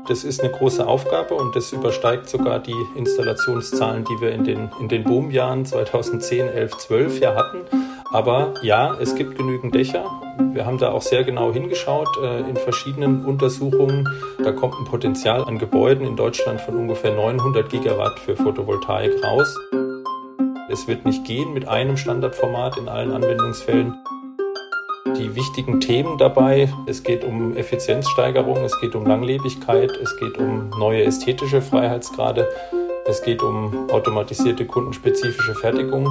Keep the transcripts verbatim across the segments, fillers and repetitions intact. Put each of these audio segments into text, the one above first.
Das ist eine große Aufgabe und das übersteigt sogar die Installationszahlen, die wir in den, in den Boomjahren zweitausendzehn, elf, zwölf ja hatten. Aber ja, es gibt genügend Dächer. Wir haben da auch sehr genau hingeschaut äh, in verschiedenen Untersuchungen. Da kommt ein Potenzial an Gebäuden in Deutschland von ungefähr neunhundert Gigawatt für Photovoltaik raus. Es wird nicht gehen mit einem Standardformat in allen Anwendungsfällen. Die wichtigen Themen dabei, es geht um Effizienzsteigerung, es geht um Langlebigkeit, es geht um neue ästhetische Freiheitsgrade, es geht um automatisierte kundenspezifische Fertigung.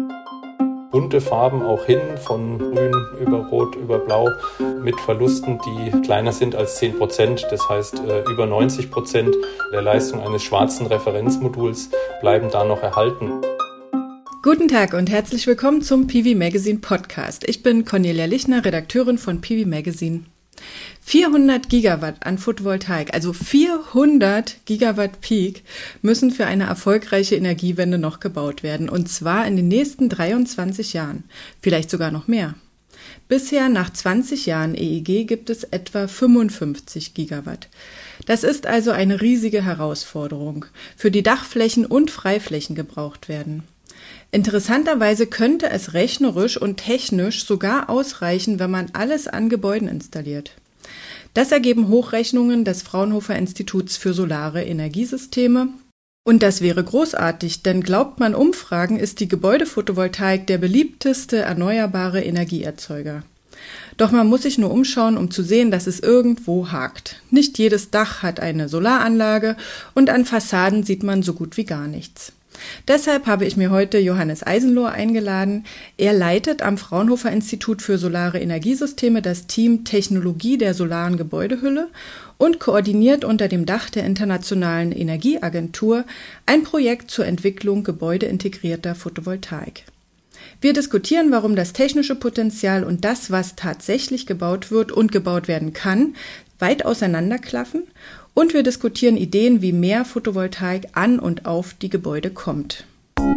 Bunte Farben auch hin, von grün über rot über blau, mit Verlusten, die kleiner sind als zehn Prozent. Das heißt, über neunzig Prozent der Leistung eines schwarzen Referenzmoduls bleiben da noch erhalten. Guten Tag und herzlich willkommen zum P V Magazine Podcast. Ich bin Cornelia Lichner, Redakteurin von P V Magazine. vierhundert Gigawatt an Photovoltaik, also vierhundert Gigawatt Peak, müssen für eine erfolgreiche Energiewende noch gebaut werden. Und zwar in den nächsten dreiundzwanzig Jahren, vielleicht sogar noch mehr. Bisher nach zwanzig Jahren E E G gibt es etwa fünfundfünfzig Gigawatt. Das ist also eine riesige Herausforderung, für die Dachflächen und Freiflächen gebraucht werden. Interessanterweise könnte es rechnerisch und technisch sogar ausreichen, wenn man alles an Gebäuden installiert. Das ergeben Hochrechnungen des Fraunhofer Instituts für Solare Energiesysteme. Und das wäre großartig, denn glaubt man Umfragen, ist die Gebäudephotovoltaik der beliebteste erneuerbare Energieerzeuger. Doch man muss sich nur umschauen, um zu sehen, dass es irgendwo hakt. Nicht jedes Dach hat eine Solaranlage und an Fassaden sieht man so gut wie gar nichts. Deshalb habe ich mir heute Johannes Eisenlohr eingeladen. Er leitet am Fraunhofer Institut für Solare Energiesysteme das Team Technologie der solaren Gebäudehülle und koordiniert unter dem Dach der Internationalen Energieagentur ein Projekt zur Entwicklung gebäudeintegrierter Photovoltaik. Wir diskutieren, warum das technische Potenzial und das, was tatsächlich gebaut wird und gebaut werden kann, weit auseinanderklaffen. Und wir diskutieren Ideen, wie mehr Photovoltaik an und auf die Gebäude kommt.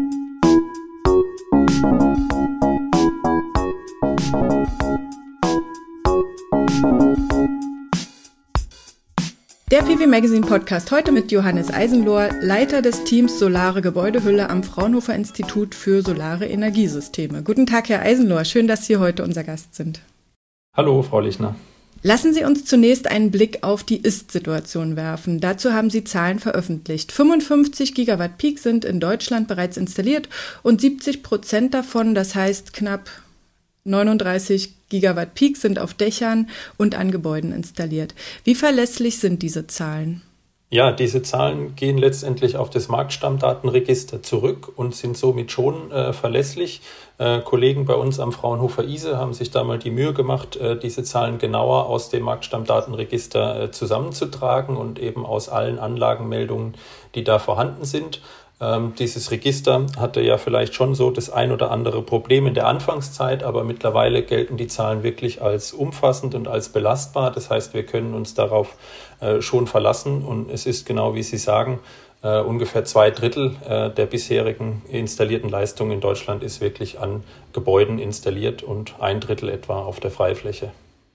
Der P V Magazine Podcast heute mit Johannes Eisenlohr, Leiter des Teams Solare Gebäudehülle am Fraunhofer Institut für Solare Energiesysteme. Guten Tag, Herr Eisenlohr. Schön, dass Sie heute unser Gast sind. Hallo, Frau Lichner. Lassen Sie uns zunächst einen Blick auf die Ist-Situation werfen. Dazu haben Sie Zahlen veröffentlicht. fünfundfünfzig Gigawatt Peak sind in Deutschland bereits installiert und siebzig Prozent davon, das heißt knapp neununddreißig Gigawatt Peak, sind auf Dächern und an Gebäuden installiert. Wie verlässlich sind diese Zahlen? Ja, diese Zahlen gehen letztendlich auf das Marktstammdatenregister zurück und sind somit schon äh, verlässlich. Äh, Kollegen bei uns am Fraunhofer I S E haben sich da mal die Mühe gemacht, äh, diese Zahlen genauer aus dem Marktstammdatenregister äh, zusammenzutragen und eben aus allen Anlagenmeldungen, die da vorhanden sind. Ähm, dieses Register hatte ja vielleicht schon so das ein oder andere Problem in der Anfangszeit, aber mittlerweile gelten die Zahlen wirklich als umfassend und als belastbar. Das heißt, wir können uns darauf äh, schon verlassen und es ist genau wie Sie sagen, äh, ungefähr zwei Drittel äh, der bisherigen installierten Leistung in Deutschland ist wirklich an Gebäuden installiert und ein Drittel etwa auf der Freifläche.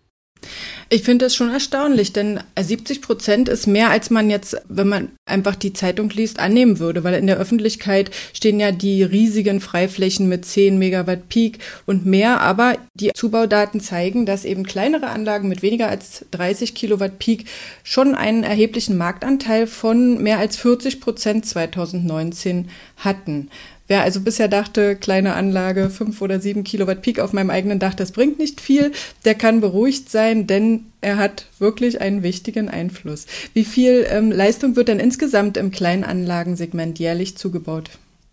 Ich finde das schon erstaunlich, denn siebzig Prozent ist mehr, als man jetzt, wenn man einfach die Zeitung liest, annehmen würde, weil in der Öffentlichkeit stehen ja die riesigen Freiflächen mit zehn Megawatt Peak und mehr, aber die Zubaudaten zeigen, dass eben kleinere Anlagen mit weniger als dreißig Kilowatt Peak schon einen erheblichen Marktanteil von mehr als vierzig Prozent zweitausendneunzehn hatten. Wer also bisher dachte, kleine Anlage, fünf oder sieben Kilowatt Peak auf meinem eigenen Dach, das bringt nicht viel, der kann beruhigt sein, denn er hat wirklich einen wichtigen Einfluss. Wie viel ähm, Leistung wird denn insgesamt im Kleinanlagensegment jährlich zugebaut?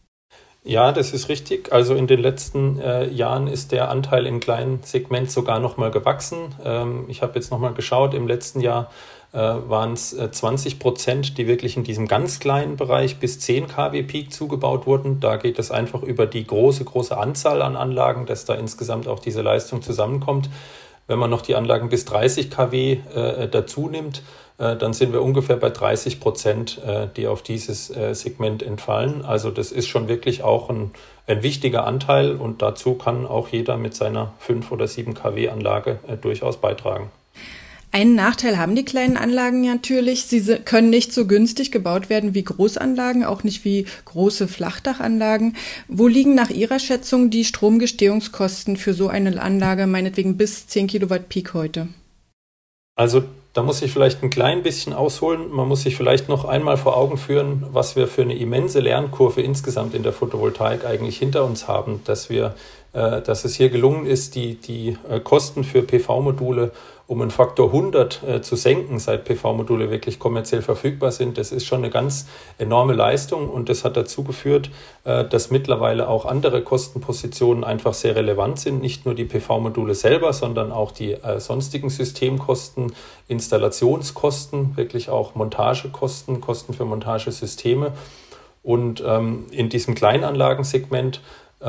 Ja, das ist richtig. Also in den letzten äh, Jahren ist der Anteil im kleinen Segment sogar nochmal gewachsen. Ähm, ich habe jetzt nochmal geschaut, im letzten Jahr äh, waren es äh, zwanzig Prozent, die wirklich in diesem ganz kleinen Bereich bis zehn Kilowatt Peak zugebaut wurden. Da geht es einfach über die große, große Anzahl an Anlagen, dass da insgesamt auch diese Leistung zusammenkommt. Wenn man noch die Anlagen bis dreißig Kilowatt äh, dazu nimmt, äh, dann sind wir ungefähr bei dreißig Prozent, äh, die auf dieses äh, Segment entfallen. Also das ist schon wirklich auch ein, ein wichtiger Anteil und dazu kann auch jeder mit seiner fünf oder sieben Kilowatt Anlage äh, durchaus beitragen. Einen Nachteil haben die kleinen Anlagen natürlich. Sie können nicht so günstig gebaut werden wie Großanlagen, auch nicht wie große Flachdachanlagen. Wo liegen nach Ihrer Schätzung die Stromgestehungskosten für so eine Anlage, meinetwegen bis zehn Kilowatt Peak heute? Also da muss ich vielleicht ein klein bisschen ausholen. Man muss sich vielleicht noch einmal vor Augen führen, was wir für eine immense Lernkurve insgesamt in der Photovoltaik eigentlich hinter uns haben, dass wir, äh, dass es hier gelungen ist, die, die äh, Kosten für P V-Module um einen Faktor hundert äh, zu senken, seit P V-Module wirklich kommerziell verfügbar sind. Das ist schon eine ganz enorme Leistung und das hat dazu geführt, äh, dass mittlerweile auch andere Kostenpositionen einfach sehr relevant sind. Nicht nur die P V-Module selber, sondern auch die äh, sonstigen Systemkosten, Installationskosten, wirklich auch Montagekosten, Kosten für Montagesysteme. Und ähm, in diesem Kleinanlagensegment,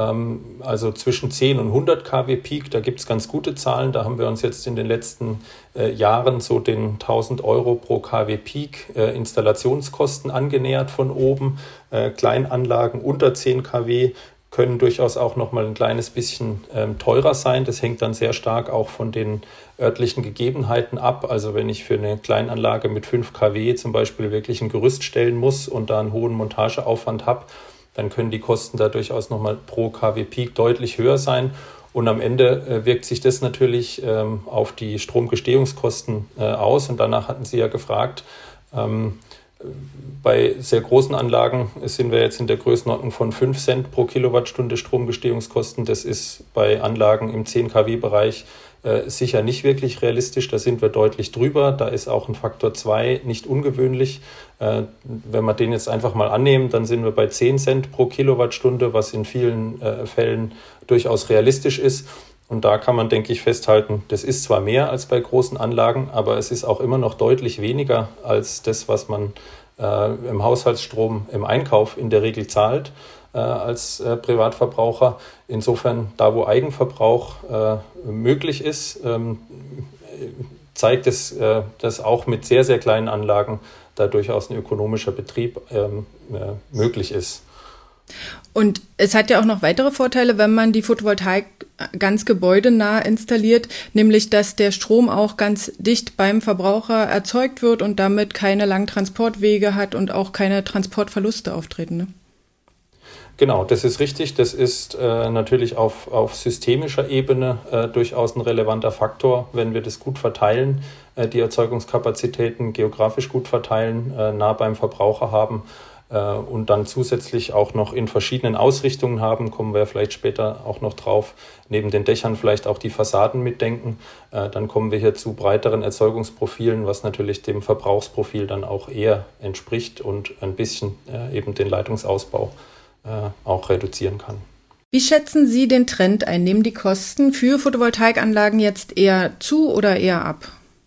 also zwischen zehn und hundert Kilowatt Peak, da gibt es ganz gute Zahlen. Da haben wir uns jetzt in den letzten äh, Jahren so den tausend Euro pro Kilowatt Peak äh, Installationskosten angenähert von oben. Äh, Kleinanlagen unter zehn Kilowatt können durchaus auch noch mal ein kleines bisschen ähm, teurer sein. Das hängt dann sehr stark auch von den örtlichen Gegebenheiten ab. Also wenn ich für eine Kleinanlage mit fünf Kilowatt zum Beispiel wirklich ein Gerüst stellen muss und da einen hohen Montageaufwand habe, dann können die Kosten da durchaus nochmal pro Kilowatt Peak deutlich höher sein. Und am Ende äh, wirkt sich das natürlich ähm, auf die Stromgestehungskosten äh, aus. Und danach hatten Sie ja gefragt, ähm, bei sehr großen Anlagen sind wir jetzt in der Größenordnung von fünf Cent pro Kilowattstunde Stromgestehungskosten. Das ist bei Anlagen im zehn Kilowatt Bereich äh, sicher nicht wirklich realistisch. Da sind wir deutlich drüber. Da ist auch ein Faktor zwei nicht ungewöhnlich. Äh, wenn wir den jetzt einfach mal annehmen, dann sind wir bei zehn Cent pro Kilowattstunde, was in vielen äh, Fällen durchaus realistisch ist. Und da kann man, denke ich, festhalten, das ist zwar mehr als bei großen Anlagen, aber es ist auch immer noch deutlich weniger als das, was man äh, im Haushaltsstrom im Einkauf in der Regel zahlt äh, als äh, Privatverbraucher. Insofern, da wo Eigenverbrauch äh, möglich ist, ähm, zeigt es, äh, dass auch mit sehr, sehr kleinen Anlagen da durchaus ein ökonomischer Betrieb ähm, äh, möglich ist. Und es hat ja auch noch weitere Vorteile, wenn man die Photovoltaik ganz gebäudenah installiert, nämlich dass der Strom auch ganz dicht beim Verbraucher erzeugt wird und damit keine langen Transportwege hat und auch keine Transportverluste auftreten. Ne? Genau, das ist richtig. Das ist äh, natürlich auf, auf systemischer Ebene äh, durchaus ein relevanter Faktor, wenn wir das gut verteilen, äh, die Erzeugungskapazitäten geografisch gut verteilen, äh, nah beim Verbraucher haben. Und dann zusätzlich auch noch in verschiedenen Ausrichtungen haben, kommen wir vielleicht später auch noch drauf, neben den Dächern vielleicht auch die Fassaden mitdenken. Dann kommen wir hier zu breiteren Erzeugungsprofilen, was natürlich dem Verbrauchsprofil dann auch eher entspricht und ein bisschen eben den Leitungsausbau auch reduzieren kann. Wie schätzen Sie den Trend ein? Nehmen die Kosten für Photovoltaikanlagen jetzt eher zu oder eher ab?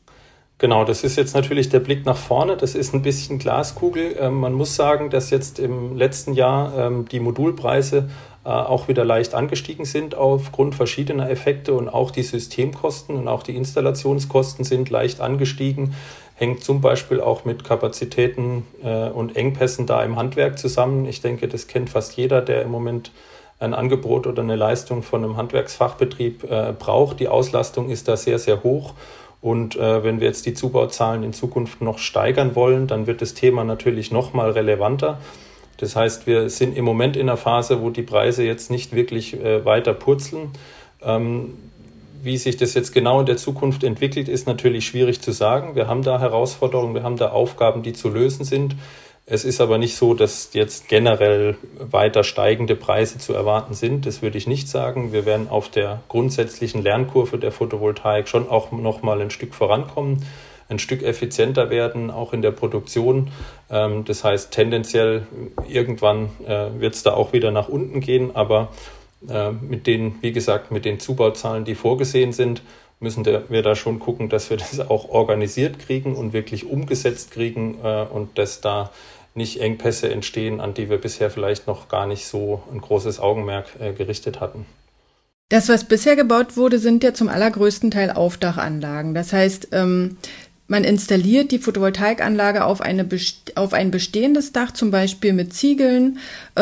Genau, das ist jetzt natürlich der Blick nach vorne. Das ist ein bisschen Glaskugel. Ähm, man muss sagen, dass jetzt im letzten Jahr ähm, die Modulpreise äh, auch wieder leicht angestiegen sind aufgrund verschiedener Effekte und auch die Systemkosten und auch die Installationskosten sind leicht angestiegen. Hängt zum Beispiel auch mit Kapazitäten äh, und Engpässen da im Handwerk zusammen. Ich denke, das kennt fast jeder, der im Moment ein Angebot oder eine Leistung von einem Handwerksfachbetrieb äh, braucht. Die Auslastung ist da sehr, sehr hoch. Und äh, wenn wir jetzt die Zubauzahlen in Zukunft noch steigern wollen, dann wird das Thema natürlich noch mal relevanter. Das heißt, wir sind im Moment in einer Phase, wo die Preise jetzt nicht wirklich äh, weiter purzeln. Ähm, wie sich das jetzt genau in der Zukunft entwickelt, ist natürlich schwierig zu sagen. Wir haben da Herausforderungen, wir haben da Aufgaben, die zu lösen sind. Es ist aber nicht so, dass jetzt generell weiter steigende Preise zu erwarten sind. Das würde ich nicht sagen. Wir werden auf der grundsätzlichen Lernkurve der Photovoltaik schon auch noch mal ein Stück vorankommen, ein Stück effizienter werden, auch in der Produktion. Das heißt, tendenziell irgendwann wird es da auch wieder nach unten gehen. Aber mit den, wie gesagt, mit den Zubauzahlen, die vorgesehen sind, müssen wir da schon gucken, dass wir das auch organisiert kriegen und wirklich umgesetzt kriegen und dass da nicht Engpässe entstehen, an die wir bisher vielleicht noch gar nicht so ein großes Augenmerk gerichtet hatten. Das, was bisher gebaut wurde, sind ja zum allergrößten Teil Aufdachanlagen. Das heißt, man Man installiert die Photovoltaikanlage auf, eine, auf ein bestehendes Dach, zum Beispiel mit Ziegeln.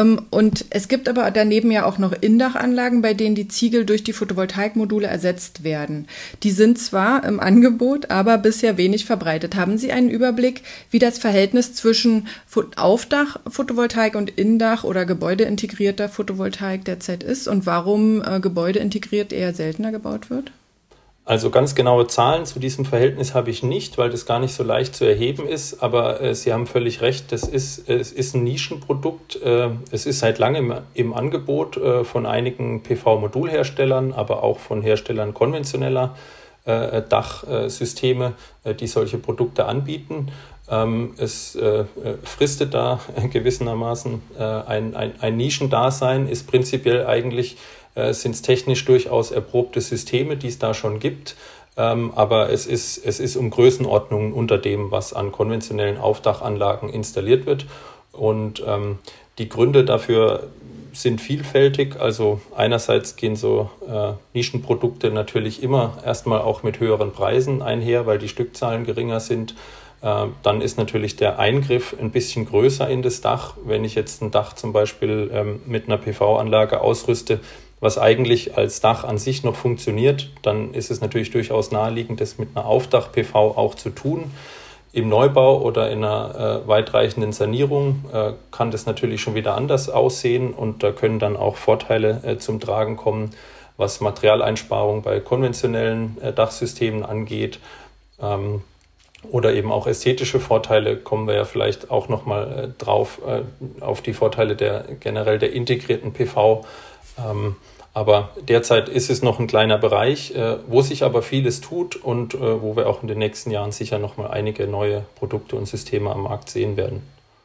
Und es gibt aber daneben ja auch noch Indachanlagen, bei denen die Ziegel durch die Photovoltaikmodule ersetzt werden. Die sind zwar im Angebot, aber bisher wenig verbreitet. Haben Sie einen Überblick, wie das Verhältnis zwischen Aufdach-Photovoltaik und Indach- oder gebäudeintegrierter Photovoltaik derzeit ist und warum äh, gebäudeintegriert eher seltener gebaut wird? Also ganz genaue Zahlen zu diesem Verhältnis habe ich nicht, weil das gar nicht so leicht zu erheben ist. Aber äh, Sie haben völlig recht, das ist, es ist ein Nischenprodukt. Äh, es ist seit langem im Angebot äh, von einigen P V-Modulherstellern, aber auch von Herstellern konventioneller äh, Dachsysteme, äh, die solche Produkte anbieten. Ähm, es äh, fristet da gewissermaßen äh, ein, ein, ein Nischendasein, ist prinzipiell eigentlich Äh, sind es technisch durchaus erprobte Systeme, die es da schon gibt. Ähm, aber es ist, es ist um Größenordnungen unter dem, was an konventionellen Aufdachanlagen installiert wird. Und ähm, die Gründe dafür sind vielfältig. Also einerseits gehen so äh, Nischenprodukte natürlich immer erstmal auch mit höheren Preisen einher, weil die Stückzahlen geringer sind. Äh, dann ist natürlich der Eingriff ein bisschen größer in das Dach. Wenn ich jetzt ein Dach zum Beispiel ähm, mit einer P V-Anlage ausrüste, was eigentlich als Dach an sich noch funktioniert, dann ist es natürlich durchaus naheliegend, das mit einer Aufdach-P V auch zu tun. Im Neubau oder in einer äh, weitreichenden Sanierung äh, kann das natürlich schon wieder anders aussehen und da können dann auch Vorteile äh, zum Tragen kommen, was Materialeinsparung bei konventionellen äh, Dachsystemen angeht. Ähm, oder eben auch ästhetische Vorteile, kommen wir ja vielleicht auch nochmal äh, drauf, äh, auf die Vorteile der generell der integrierten P V. Ähm, aber derzeit ist es noch ein kleiner Bereich, äh, wo sich aber vieles tut und äh, wo wir auch in den nächsten Jahren sicher noch mal einige neue Produkte und Systeme am Markt sehen werden.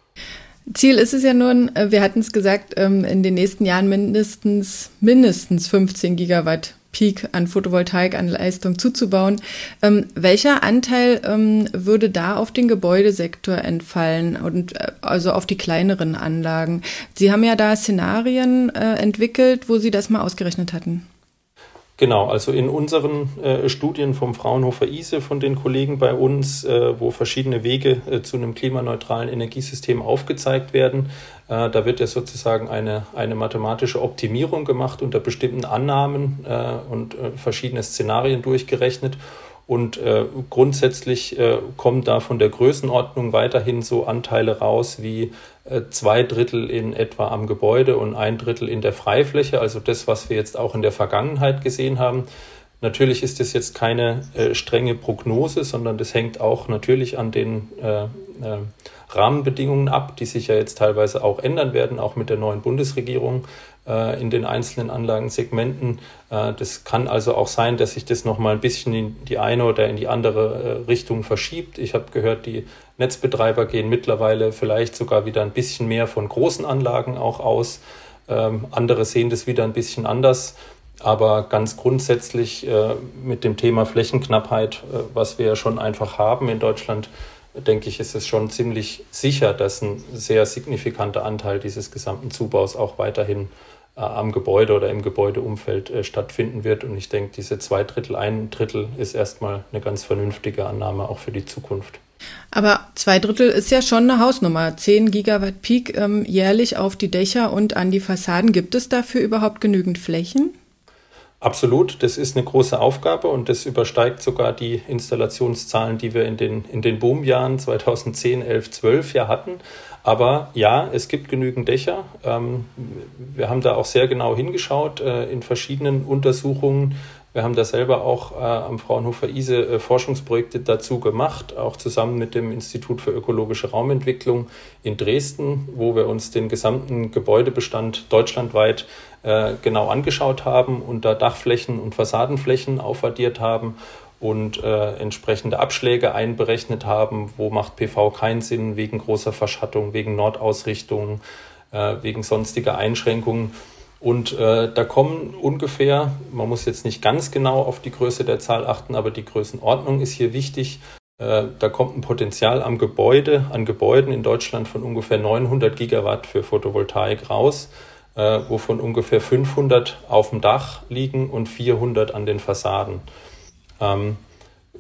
Ziel ist es ja nun, wir hatten es gesagt, in den nächsten Jahren mindestens, mindestens fünfzehn Gigawatt Peak an Photovoltaik, an Leistung zuzubauen. Ähm, welcher Anteil ähm, würde da auf den Gebäudesektor entfallen und äh, also auf die kleineren Anlagen? Sie haben ja da Szenarien äh, entwickelt, wo Sie das mal ausgerechnet hatten. Genau, also in unseren äh, Studien vom Fraunhofer I S E, von den Kollegen bei uns, äh, wo verschiedene Wege äh, zu einem klimaneutralen Energiesystem aufgezeigt werden, äh, da wird ja sozusagen eine, eine mathematische Optimierung gemacht unter bestimmten Annahmen äh, und äh, verschiedene Szenarien durchgerechnet. Und äh, grundsätzlich äh, kommen da von der Größenordnung weiterhin so Anteile raus wie äh, zwei Drittel in etwa am Gebäude und ein Drittel in der Freifläche, also das, was wir jetzt auch in der Vergangenheit gesehen haben. Natürlich ist das jetzt keine äh, strenge Prognose, sondern das hängt auch natürlich an den äh, äh, Rahmenbedingungen ab, die sich ja jetzt teilweise auch ändern werden, auch mit der neuen Bundesregierung äh, in den einzelnen Anlagensegmenten. Äh, das kann also auch sein, dass sich das nochmal ein bisschen in die eine oder in die andere äh, Richtung verschiebt. Ich habe gehört, die Netzbetreiber gehen mittlerweile vielleicht sogar wieder ein bisschen mehr von großen Anlagen auch aus. Ähm, andere sehen das wieder ein bisschen anders. Aber ganz grundsätzlich äh, mit dem Thema Flächenknappheit, äh, was wir ja schon einfach haben in Deutschland, denke ich, ist es schon ziemlich sicher, dass ein sehr signifikanter Anteil dieses gesamten Zubaus auch weiterhin äh, am Gebäude oder im Gebäudeumfeld äh, stattfinden wird. Und ich denke, diese zwei Drittel, ein Drittel ist erstmal eine ganz vernünftige Annahme auch für die Zukunft. Aber zwei Drittel ist ja schon eine Hausnummer. zehn Gigawatt Peak ähm, jährlich auf die Dächer und an die Fassaden. Gibt es dafür überhaupt genügend Flächen? Absolut, das ist eine große Aufgabe und das übersteigt sogar die Installationszahlen, die wir in den, in den Boomjahren zweitausendzehn, elf, zwölf ja hatten. Aber ja, es gibt genügend Dächer. Ähm, wir haben da auch sehr genau hingeschaut äh, in verschiedenen Untersuchungen. Wir haben da selber auch äh, am Fraunhofer I S E äh, Forschungsprojekte dazu gemacht, auch zusammen mit dem Institut für ökologische Raumentwicklung in Dresden, wo wir uns den gesamten Gebäudebestand deutschlandweit äh, genau angeschaut haben und da Dachflächen und Fassadenflächen aufaddiert haben und äh, entsprechende Abschläge einberechnet haben, wo macht P V keinen Sinn, wegen großer Verschattung, wegen Nordausrichtung, äh, wegen sonstiger Einschränkungen. Und äh, da kommen ungefähr, man muss jetzt nicht ganz genau auf die Größe der Zahl achten, aber die Größenordnung ist hier wichtig. Äh, da kommt ein Potenzial am Gebäude, an Gebäuden in Deutschland von ungefähr neunhundert Gigawatt für Photovoltaik raus, äh, wovon ungefähr fünfhundert auf dem Dach liegen und vierhundert an den Fassaden. Ähm,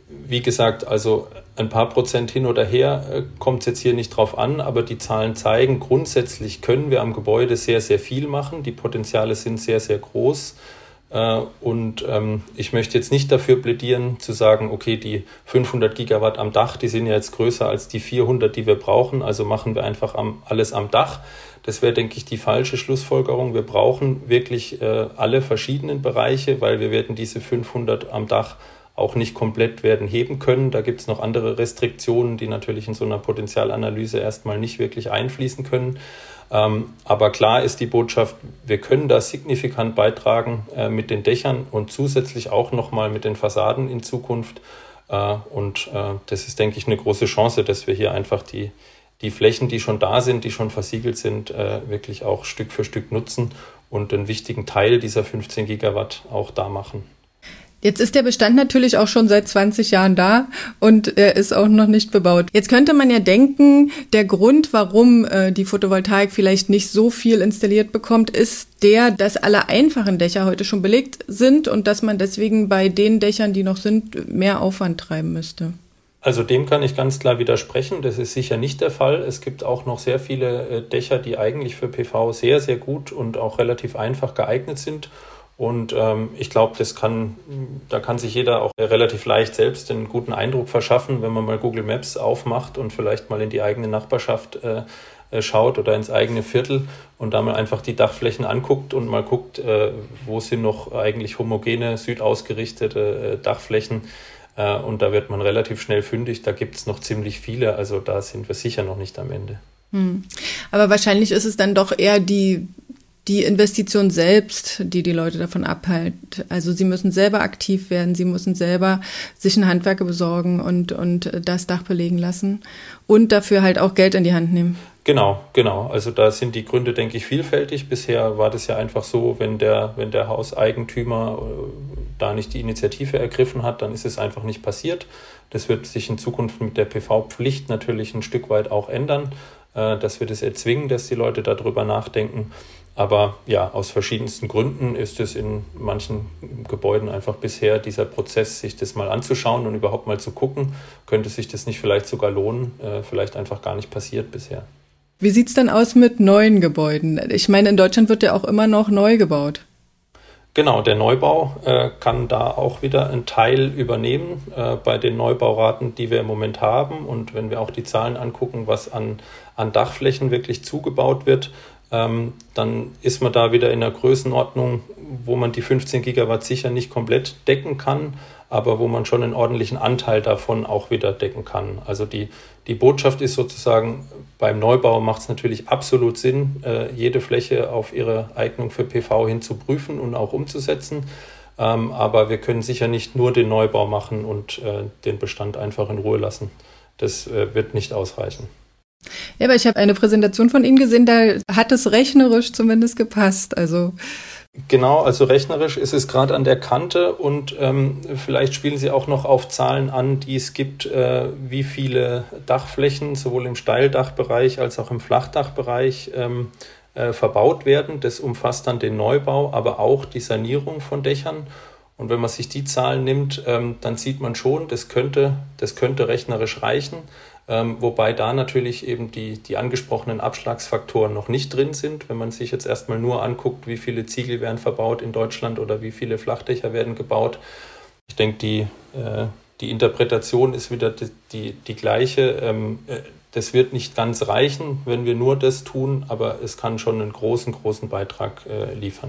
wie gesagt, also ein paar Prozent hin oder her äh, kommt es jetzt hier nicht drauf an, aber die Zahlen zeigen, grundsätzlich können wir am Gebäude sehr, sehr viel machen. Die Potenziale sind sehr, sehr groß. Äh, und ähm, ich möchte jetzt nicht dafür plädieren, zu sagen, okay, die fünfhundert Gigawatt am Dach, die sind ja jetzt größer als die vierhundert, die wir brauchen, also machen wir einfach am, alles am Dach. Das wäre, denke ich, die falsche Schlussfolgerung. Wir brauchen wirklich äh, alle verschiedenen Bereiche, weil wir werden diese fünfhundert am Dach auch nicht komplett werden heben können. Da gibt es noch andere Restriktionen, die natürlich in so einer Potenzialanalyse erstmal nicht wirklich einfließen können. Ähm, aber klar ist die Botschaft, wir können da signifikant beitragen äh, mit den Dächern und zusätzlich auch nochmal mit den Fassaden in Zukunft. Äh, und äh, das ist, denke ich, eine große Chance, dass wir hier einfach die, die Flächen, die schon da sind, die schon versiegelt sind, äh, wirklich auch Stück für Stück nutzen und einen wichtigen Teil dieser fünfzehn Gigawatt auch da machen. Jetzt ist der Bestand natürlich auch schon seit zwanzig Jahren da und er ist auch noch nicht bebaut. Jetzt könnte man ja denken, der Grund, warum äh, die Photovoltaik vielleicht nicht so viel installiert bekommt, ist der, dass alle einfachen Dächer heute schon belegt sind und dass man deswegen bei den Dächern, die noch sind, mehr Aufwand treiben müsste. Also dem kann ich ganz klar widersprechen. Das ist sicher nicht der Fall. Es gibt auch noch sehr viele äh, Dächer, die eigentlich für P V sehr, sehr gut und auch relativ einfach geeignet sind. Und ähm, ich glaube, das kann, da kann sich jeder auch relativ leicht selbst einen guten Eindruck verschaffen, wenn man mal Google Maps aufmacht und vielleicht mal in die eigene Nachbarschaft äh, schaut oder ins eigene Viertel und da mal einfach die Dachflächen anguckt und mal guckt, äh, wo sind noch eigentlich homogene, südausgerichtete äh, Dachflächen. Äh, und da wird man relativ schnell fündig. Da gibt es noch ziemlich viele, also da sind wir sicher noch nicht am Ende. Hm. Aber wahrscheinlich ist es dann doch eher die Die Investition selbst, die die Leute davon abhält. Also sie müssen selber aktiv werden, sie müssen selber sich einen Handwerker besorgen und, und das Dach belegen lassen und dafür halt auch Geld in die Hand nehmen. Genau, genau. Also da sind die Gründe, denke ich, vielfältig. Bisher war das ja einfach so, wenn der, wenn der Hauseigentümer da nicht die Initiative ergriffen hat, dann ist es einfach nicht passiert. Das wird sich in Zukunft mit der P V-Pflicht natürlich ein Stück weit auch ändern, dass wir das erzwingen, dass die Leute darüber nachdenken. Aber ja, aus verschiedensten Gründen ist es in manchen Gebäuden einfach bisher dieser Prozess, sich das mal anzuschauen und überhaupt mal zu gucken, könnte sich das nicht vielleicht sogar lohnen, äh, vielleicht einfach gar nicht passiert bisher. Wie sieht's dann aus mit neuen Gebäuden? Ich meine, in Deutschland wird ja auch immer noch neu gebaut. Genau, der Neubau äh, kann da auch wieder einen Teil übernehmen äh, bei den Neubauraten, die wir im Moment haben. Und wenn wir auch die Zahlen angucken, was an, an Dachflächen wirklich zugebaut wird, Ähm, dann ist man da wieder in einer Größenordnung, wo man die fünfzehn Gigawatt sicher nicht komplett decken kann, aber wo man schon einen ordentlichen Anteil davon auch wieder decken kann. Also die, die Botschaft ist sozusagen, beim Neubau macht es natürlich absolut Sinn, äh, jede Fläche auf ihre Eignung für P V hin zu prüfen und auch umzusetzen. Ähm, aber wir können sicher nicht nur den Neubau machen und äh, den Bestand einfach in Ruhe lassen. Das äh, wird nicht ausreichen. Ja, aber ich habe eine Präsentation von Ihnen gesehen, da hat es rechnerisch zumindest gepasst. Also Genau, also rechnerisch ist es gerade an der Kante und ähm, vielleicht spielen Sie auch noch auf Zahlen an, die es gibt, äh, wie viele Dachflächen sowohl im Steildachbereich als auch im Flachdachbereich ähm, äh, verbaut werden. Das umfasst dann den Neubau, aber auch die Sanierung von Dächern. Und wenn man sich die Zahlen nimmt, ähm, dann sieht man schon, das könnte, das könnte rechnerisch reichen. Ähm, wobei da natürlich eben die, die angesprochenen Abschlagsfaktoren noch nicht drin sind. Wenn man sich jetzt erstmal nur anguckt, wie viele Ziegel werden verbaut in Deutschland oder wie viele Flachdächer werden gebaut. Ich denke, die, äh, die Interpretation ist wieder die, die, die gleiche. Ähm, äh, das wird nicht ganz reichen, wenn wir nur das tun, aber es kann schon einen großen, großen Beitrag äh, liefern.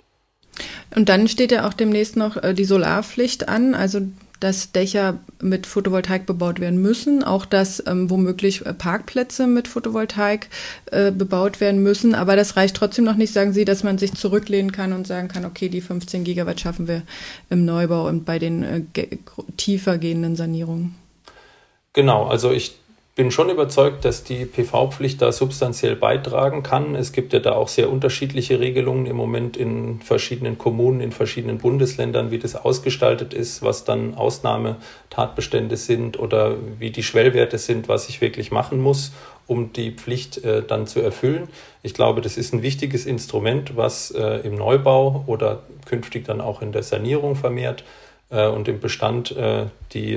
Und dann steht ja auch demnächst noch äh, die Solarpflicht an, also dass Dächer mit Photovoltaik bebaut werden müssen, auch dass ähm, womöglich Parkplätze mit Photovoltaik äh, bebaut werden müssen. Aber das reicht trotzdem noch nicht, sagen Sie, dass man sich zurücklehnen kann und sagen kann, okay, die fünfzehn Gigawatt schaffen wir im Neubau und bei den äh, ge- tiefer gehenden Sanierungen. Genau, also ich bin schon überzeugt, dass die P V-Pflicht da substanziell beitragen kann. Es gibt ja da auch sehr unterschiedliche Regelungen im Moment in verschiedenen Kommunen, in verschiedenen Bundesländern, wie das ausgestaltet ist, was dann Ausnahmetatbestände sind oder wie die Schwellwerte sind, was ich wirklich machen muss, um die Pflicht äh, dann zu erfüllen. Ich glaube, das ist ein wichtiges Instrument, was äh, im Neubau oder künftig dann auch in der Sanierung vermehrt äh, und im Bestand äh, die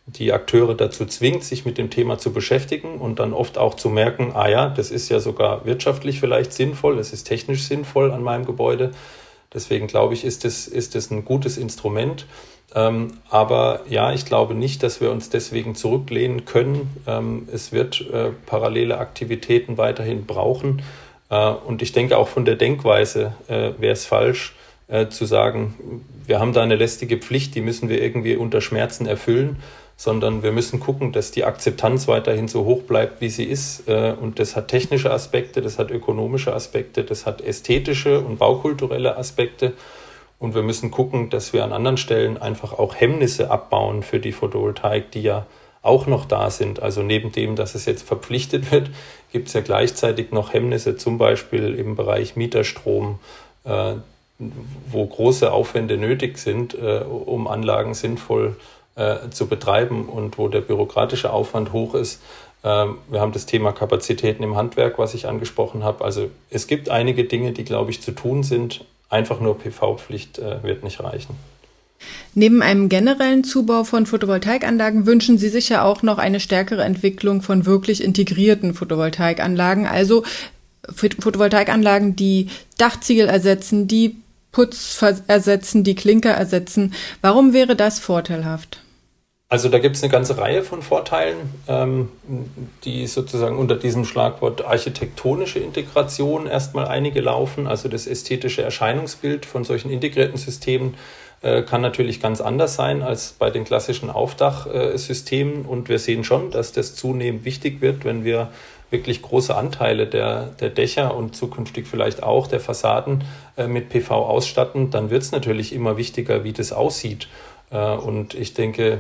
die Akteure dazu zwingt, sich mit dem Thema zu beschäftigen und dann oft auch zu merken, ah ja, das ist ja sogar wirtschaftlich vielleicht sinnvoll, es ist technisch sinnvoll an meinem Gebäude. Deswegen glaube ich, ist es, ist es ein gutes Instrument. Ähm, aber ja, ich glaube nicht, dass wir uns deswegen zurücklehnen können. Ähm, es wird äh, parallele Aktivitäten weiterhin brauchen. Äh, und ich denke, auch von der Denkweise äh, wäre es falsch, äh, zu sagen, wir haben da eine lästige Pflicht, die müssen wir irgendwie unter Schmerzen erfüllen, sondern wir müssen gucken, dass die Akzeptanz weiterhin so hoch bleibt, wie sie ist. Äh, und das hat technische Aspekte, das hat ökonomische Aspekte, das hat ästhetische und baukulturelle Aspekte. Und wir müssen gucken, dass wir an anderen Stellen einfach auch Hemmnisse abbauen für die Photovoltaik, die ja auch noch da sind. Also neben dem, dass es jetzt verpflichtet wird, gibt es ja gleichzeitig noch Hemmnisse, zum Beispiel im Bereich Mieterstrom, äh, wo große Aufwände nötig sind, äh, um Anlagen sinnvoll äh, zu betreiben und wo der bürokratische Aufwand hoch ist. Äh, wir haben das Thema Kapazitäten im Handwerk, was ich angesprochen habe. Also es gibt einige Dinge, die, glaube ich, zu tun sind. Einfach nur P V-Pflicht äh, wird nicht reichen. Neben einem generellen Zubau von Photovoltaikanlagen wünschen Sie sich ja auch noch eine stärkere Entwicklung von wirklich integrierten Photovoltaikanlagen, also Photovoltaikanlagen, die Dachziegel ersetzen, die Putz ersetzen, die Klinker ersetzen. Warum wäre das vorteilhaft? Also da gibt es eine ganze Reihe von Vorteilen, ähm, die sozusagen unter diesem Schlagwort architektonische Integration erstmal einige laufen. Also das ästhetische Erscheinungsbild von solchen integrierten Systemen äh, kann natürlich ganz anders sein als bei den klassischen Aufdachsystemen. Und wir sehen schon, dass das zunehmend wichtig wird, wenn wir wirklich große Anteile der, der Dächer und zukünftig vielleicht auch der Fassaden äh, mit P V ausstatten. Dann wird es natürlich immer wichtiger, wie das aussieht. Und ich denke,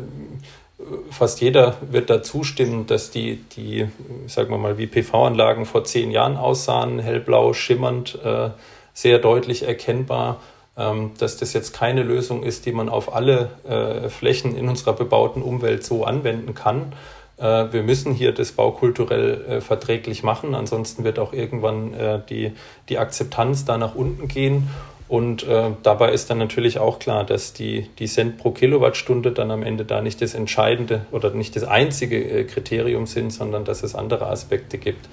fast jeder wird da zustimmen, dass die, die, sagen wir mal, wie P V-Anlagen vor zehn Jahren aussahen, hellblau, schimmernd, sehr deutlich erkennbar, dass das jetzt keine Lösung ist, die man auf alle Flächen in unserer bebauten Umwelt so anwenden kann. Wir müssen hier das baukulturell verträglich machen, ansonsten wird auch irgendwann die, die Akzeptanz da nach unten gehen. Und äh, dabei ist dann natürlich auch klar, dass die, die Cent pro Kilowattstunde dann am Ende da nicht das entscheidende oder nicht das einzige äh, Kriterium sind, sondern dass es andere Aspekte gibt.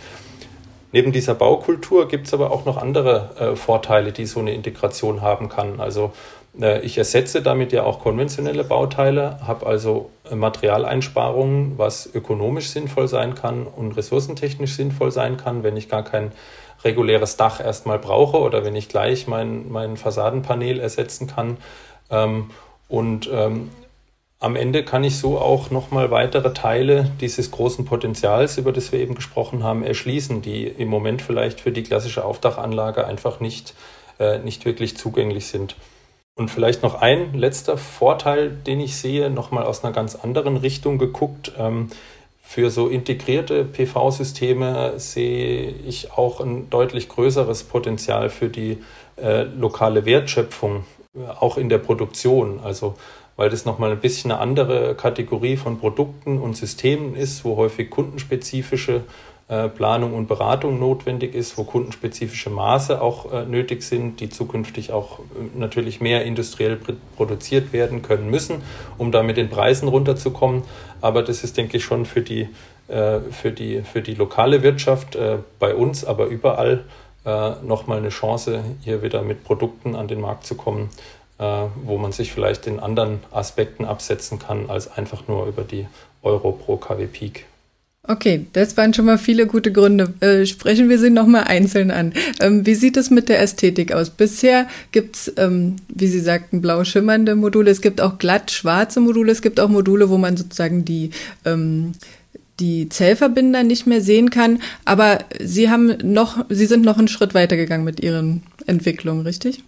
Neben dieser Baukultur gibt es aber auch noch andere äh, Vorteile, die so eine Integration haben kann. Also äh, ich ersetze damit ja auch konventionelle Bauteile, habe also äh, Materialeinsparungen, was ökonomisch sinnvoll sein kann und ressourcentechnisch sinnvoll sein kann, wenn ich gar kein reguläres Dach erstmal brauche oder wenn ich gleich mein, mein Fassadenpanel ersetzen kann. Ähm, und ähm, am Ende kann ich so auch nochmal weitere Teile dieses großen Potenzials, über das wir eben gesprochen haben, erschließen, die im Moment vielleicht für die klassische Aufdachanlage einfach nicht, äh, nicht wirklich zugänglich sind. Und vielleicht noch ein letzter Vorteil, den ich sehe, nochmal aus einer ganz anderen Richtung geguckt. Ähm, Für so integrierte P V-Systeme sehe ich auch ein deutlich größeres Potenzial für die äh, lokale Wertschöpfung, äh, auch in der Produktion. Also weil das nochmal ein bisschen eine andere Kategorie von Produkten und Systemen ist, wo häufig kundenspezifische äh, Planung und Beratung notwendig ist, wo kundenspezifische Maße auch äh, nötig sind, die zukünftig auch äh, natürlich mehr industriell pr- produziert werden können müssen, um da mit den Preisen runterzukommen. Aber das ist, denke ich, schon für die, äh, für die, für die lokale Wirtschaft äh, bei uns, aber überall äh, nochmal eine Chance, hier wieder mit Produkten an den Markt zu kommen, äh, wo man sich vielleicht in anderen Aspekten absetzen kann, als einfach nur über die Euro pro K W Peak. Okay, das waren schon mal viele gute Gründe. Äh, sprechen wir sie nochmal einzeln an. Ähm, wie sieht es mit der Ästhetik aus? Bisher gibt's, ähm, wie Sie sagten, blau schimmernde Module. Es gibt auch glatt schwarze Module. Es gibt auch Module, wo man sozusagen die, ähm, die Zellverbinder nicht mehr sehen kann. Aber Sie haben noch, Sie sind noch einen Schritt weiter gegangen mit Ihren Entwicklungen, richtig?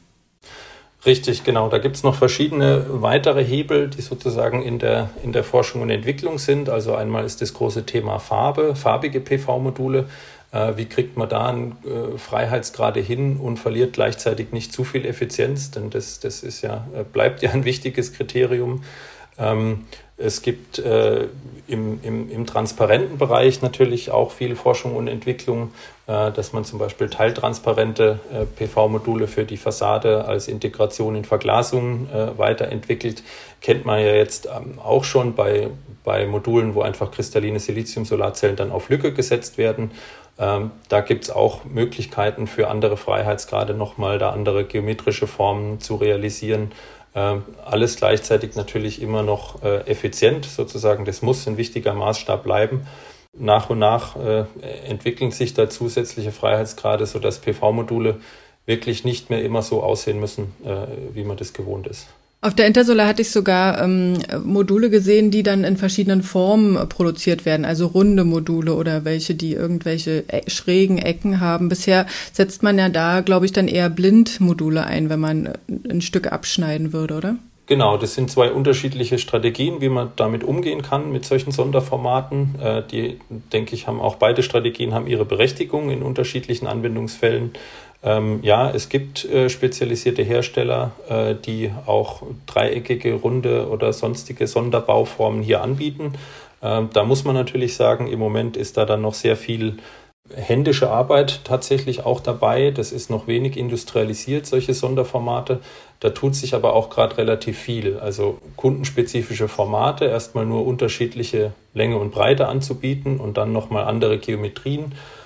Richtig, genau. Da gibt es noch verschiedene weitere Hebel, die sozusagen in der, in der Forschung und Entwicklung sind. Also einmal ist das große Thema Farbe, farbige P V-Module. Äh, wie kriegt man da einen äh, Freiheitsgrade hin und verliert gleichzeitig nicht zu viel Effizienz? Denn das, das ist ja, bleibt ja ein wichtiges Kriterium. Ähm, es gibt äh, im, im, im transparenten Bereich natürlich auch viel Forschung und Entwicklung, äh, dass man zum Beispiel teiltransparente äh, P V-Module für die Fassade als Integration in Verglasungen äh, weiterentwickelt. Kennt man ja jetzt ähm, auch schon bei, bei Modulen, wo einfach kristalline Silizium-Solarzellen dann auf Lücke gesetzt werden. Ähm, da gibt es auch Möglichkeiten für andere Freiheitsgrade nochmal, da andere geometrische Formen zu realisieren. Ähm, alles gleichzeitig natürlich immer noch äh, effizient sozusagen. Das muss ein wichtiger Maßstab bleiben. Nach und nach äh, entwickeln sich da zusätzliche Freiheitsgrade, sodass P V-Module wirklich nicht mehr immer so aussehen müssen, äh, wie man das gewohnt ist. Auf der Intersolar hatte ich sogar ähm, Module gesehen, die dann in verschiedenen Formen äh, produziert werden, also runde Module oder welche, die irgendwelche e- schrägen Ecken haben. Bisher setzt man ja da, glaube ich, dann eher Blindmodule ein, wenn man ein Stück abschneiden würde, oder? Genau, das sind zwei unterschiedliche Strategien, wie man damit umgehen kann mit solchen Sonderformaten. Äh, die, denke ich, haben auch beide Strategien haben ihre Berechtigung in unterschiedlichen Anwendungsfällen. Ähm, ja, es gibt äh, spezialisierte Hersteller, äh, die auch dreieckige, runde oder sonstige Sonderbauformen hier anbieten. Ähm, da muss man natürlich sagen, im Moment ist da dann noch sehr viel händische Arbeit tatsächlich auch dabei. Das ist noch wenig industrialisiert, solche Sonderformate. Da tut sich aber auch gerade relativ viel. Also kundenspezifische Formate, erstmal nur unterschiedliche Länge und Breite anzubieten und dann nochmal andere Geometrien.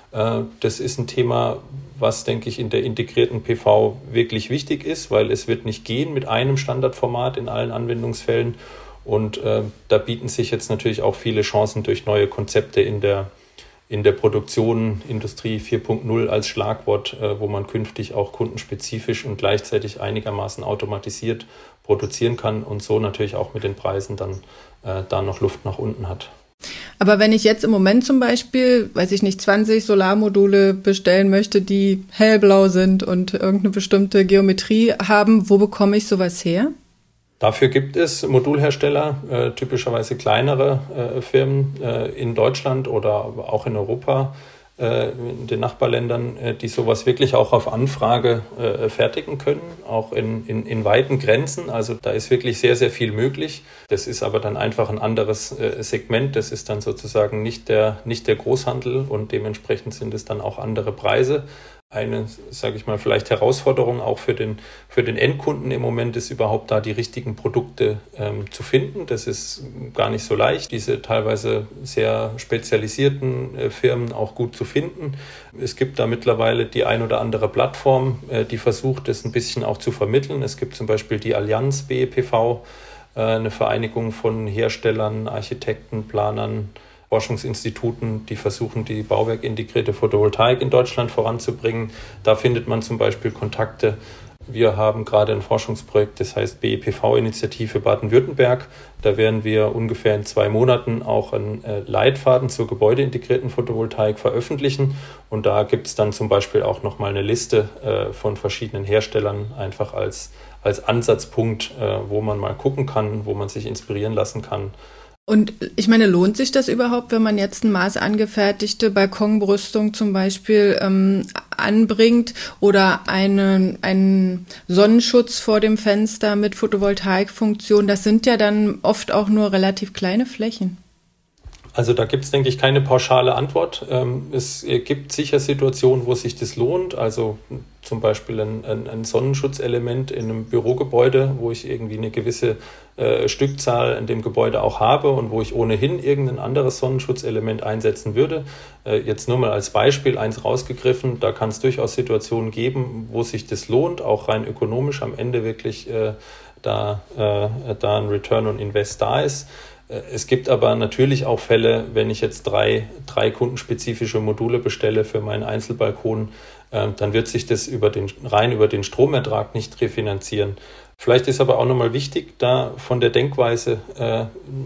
Das ist ein Thema, was, denke ich, in der integrierten P V wirklich wichtig ist, weil es wird nicht gehen mit einem Standardformat in allen Anwendungsfällen. Und äh, da bieten sich jetzt natürlich auch viele Chancen durch neue Konzepte in der, in der Produktion, Industrie vier Punkt null als Schlagwort, äh, wo man künftig auch kundenspezifisch und gleichzeitig einigermaßen automatisiert produzieren kann und so natürlich auch mit den Preisen dann äh, da noch Luft nach unten hat. Aber wenn ich jetzt im Moment zum Beispiel, weiß ich nicht, zwanzig Solarmodule bestellen möchte, die hellblau sind und irgendeine bestimmte Geometrie haben, wo bekomme ich sowas her? Dafür gibt es Modulhersteller, äh, typischerweise kleinere äh, Firmen äh, in Deutschland oder auch in Europa, äh, in den Nachbarländern, äh, die sowas wirklich auch auf Anfrage äh, fertigen können, auch in, in, in weiten Grenzen. Also da ist wirklich sehr, sehr viel möglich. Das ist aber dann einfach ein anderes äh, Segment. Das ist dann sozusagen nicht der, nicht der Großhandel und dementsprechend sind es dann auch andere Preise. Eine, sage ich mal, vielleicht Herausforderung auch für den, für den Endkunden im Moment ist überhaupt da die richtigen Produkte ähm, zu finden. Das ist gar nicht so leicht, diese teilweise sehr spezialisierten äh, Firmen auch gut zu finden. Es gibt da mittlerweile die ein oder andere Plattform, äh, die versucht, das ein bisschen auch zu vermitteln. Es gibt zum Beispiel die Allianz B E P V, äh, eine Vereinigung von Herstellern, Architekten, Planern, Forschungsinstituten, die versuchen, die bauwerkintegrierte Photovoltaik in Deutschland voranzubringen. Da findet man zum Beispiel Kontakte. Wir haben gerade ein Forschungsprojekt, das heißt B E P V-Initiative Baden-Württemberg. Da werden wir ungefähr in zwei Monaten auch einen Leitfaden zur gebäudeintegrierten Photovoltaik veröffentlichen. Und da gibt es dann zum Beispiel auch nochmal eine Liste von verschiedenen Herstellern, einfach als, als Ansatzpunkt, wo man mal gucken kann, wo man sich inspirieren lassen kann. Und ich meine, lohnt sich das überhaupt, wenn man jetzt eine maßangefertigte Balkonbrüstung zum Beispiel ähm, anbringt oder einen, einen Sonnenschutz vor dem Fenster mit Photovoltaikfunktion? Das sind ja dann oft auch nur relativ kleine Flächen. Also da gibt es, denke ich, keine pauschale Antwort. Es gibt sicher Situationen, wo sich das lohnt. Also zum Beispiel ein, ein, ein Sonnenschutzelement in einem Bürogebäude, wo ich irgendwie eine gewisse äh, Stückzahl in dem Gebäude auch habe und wo ich ohnehin irgendein anderes Sonnenschutzelement einsetzen würde. Äh, jetzt nur mal als Beispiel eins rausgegriffen, da kann es durchaus Situationen geben, wo sich das lohnt, auch rein ökonomisch am Ende wirklich äh, da, äh, da ein Return on Invest da ist. Es gibt aber natürlich auch Fälle, wenn ich jetzt drei, drei kundenspezifische Module bestelle für meinen Einzelbalkon, äh, dann wird sich das über den, rein über den Stromertrag nicht refinanzieren. Vielleicht ist aber auch nochmal wichtig, da von der Denkweise äh,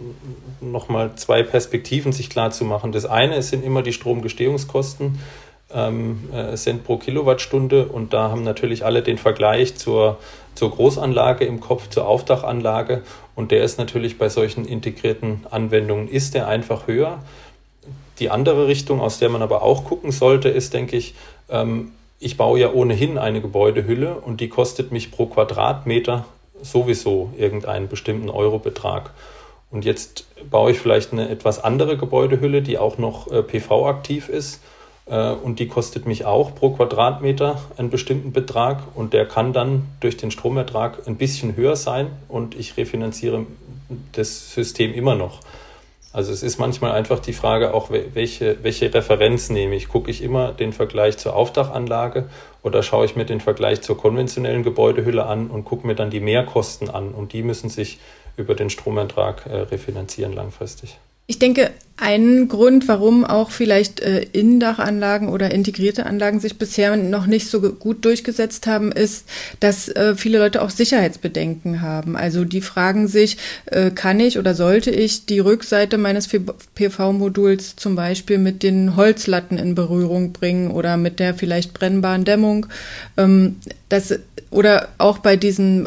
nochmal zwei Perspektiven sich klar zu machen. Das eine sind immer die Stromgestehungskosten, ähm, äh, Cent pro Kilowattstunde, und da haben natürlich alle den Vergleich zur, zur Großanlage im Kopf, zur Aufdachanlage. Und der ist natürlich bei solchen integrierten Anwendungen, ist der einfach höher. Die andere Richtung, aus der man aber auch gucken sollte, ist, denke ich, ähm, ich baue ja ohnehin eine Gebäudehülle und die kostet mich pro Quadratmeter sowieso irgendeinen bestimmten Eurobetrag. Und jetzt baue ich vielleicht eine etwas andere Gebäudehülle, die auch noch äh, P V-aktiv ist. Äh, und die kostet mich auch pro Quadratmeter einen bestimmten Betrag. Und der kann dann durch den Stromertrag ein bisschen höher sein. Und ich refinanziere das System immer noch. Also es ist manchmal einfach die Frage auch, welche, welche Referenz nehme ich. Gucke ich immer den Vergleich zur Aufdachanlage oder schaue ich mir den Vergleich zur konventionellen Gebäudehülle an und gucke mir dann die Mehrkosten an. Und die müssen sich über den Stromertrag äh, refinanzieren langfristig. Ich denke, ein Grund, warum auch vielleicht äh, Innendachanlagen oder integrierte Anlagen sich bisher noch nicht so gut durchgesetzt haben, ist, dass äh, viele Leute auch Sicherheitsbedenken haben. Also die fragen sich, äh, kann ich oder sollte ich die Rückseite meines P V-Moduls zum Beispiel mit den Holzlatten in Berührung bringen oder mit der vielleicht brennbaren Dämmung? Ähm, das, oder auch bei diesen